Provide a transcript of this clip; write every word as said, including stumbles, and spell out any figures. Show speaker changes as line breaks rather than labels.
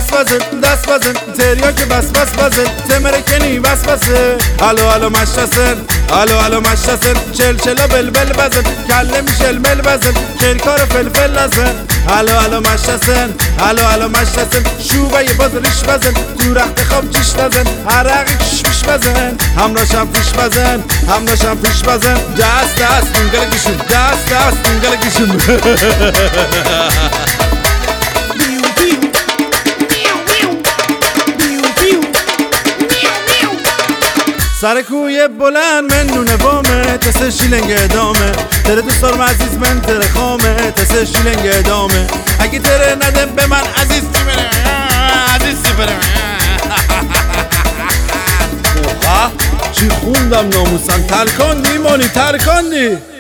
بازن دست بازن تریا که بس بس بازن تمرکنی بس بسه الو الو مشتسن الو الو مشتسن چل چلا بل بل بزن کله میشل مل بزن کرکار فلفل لزن الو الو مشتسن الو الو مشتسن شوبه یه باز ریش بزن تو رخت خواب چیش بزن عرقی کش پیش بزن همراشم پیش بزن همراشم پیش بزن دست دست دونگلگیشون دست دست دونگلگیشون سر کوی بلند من نونه وامه تسه شیلنگ ادامه تره دوستارم عزیز من تره خامه تسه شیلنگ ادامه اگه تره نده به من عزیز تی بره عزیز تی بره چی خوندم ناموسم ترکاندی مانی ترکاندی